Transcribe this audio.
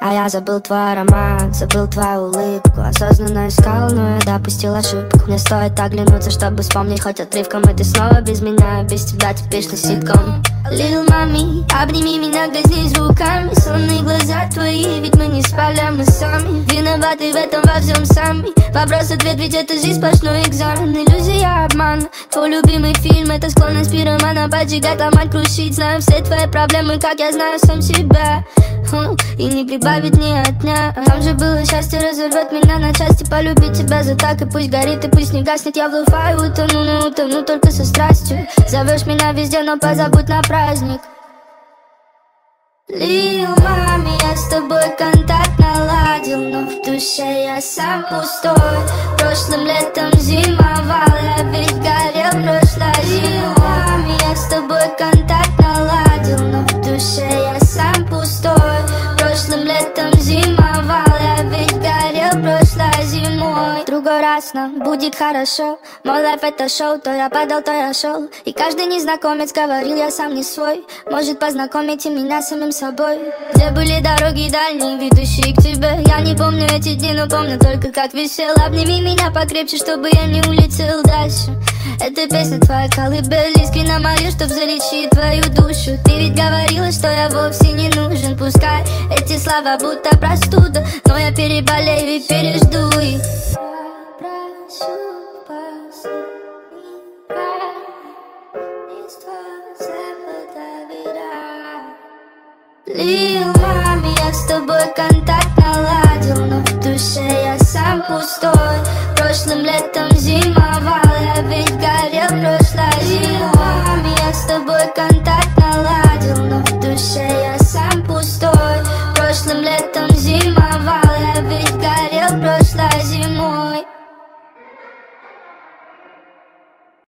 А я забыл твой аромат, забыл твою улыбку. Осознанно искал, но я допустил ошибку. Мне стоит оглянуться, чтобы вспомнить хоть отрывком. И ты снова без меня, без тебя типичный ситком. Little mami, обними меня, коснись руками. Сонные глаза твои, ведь мы не спали, а мы сами виноваты в этом во всем сами. Вопрос-ответ, ведь это жизнь сплошной экзамен. Иллюзия, обман, твой любимый фильм. Это склонность пиромана поджигать, ломать, крушить. Знаю все твои проблемы, как я знаю сам себя. И не прибавить ни от дня. Там же было счастье, разорвет меня на части. Полюбить тебя за так, и пусть горит, и пусть не гаснет. Я в лоу-фай утону, но утону только со страстью. Зовешь меня везде, но позабудь на праздник. Little mami, я с тобой контакт наладил, но в душе я сам пустой. Прошлым летом зимовал, я ведь горел прошлой зимой. Mami, я с тобой контакт наладил, но в душе я сам пустой. Прошлым летом зимовал, я ведь горел прошлой зимой. Другой раз нам будет хорошо. Мой лайф это шоу, то я падал, то я шел. И каждый незнакомец говорил, я сам не свой. Может, познакомите меня с самим собой. Где были дороги дальние, ведущие к тебе? Я не помню эти дни, но помню только как висел. Обними меня покрепче, чтобы я не улетел дальше. Эта песня твоя колыбель, искренне молю, чтоб залечить твою душу. Ты ведь говорила, что я вовсе не нужен. Пускай эти слова будто простуда, но я переболею и пережду их. Прошу, последний раз, Little mami, я с тобой контакт наладил, но в душе я сам пустой. Прошлым летом зимовал, я ведь горел прошлой зимой. Mami, я с тобой контакт наладил, но в душе я сам пустой. Прошлым летом зимовал, я ведь горел прошлой зимой.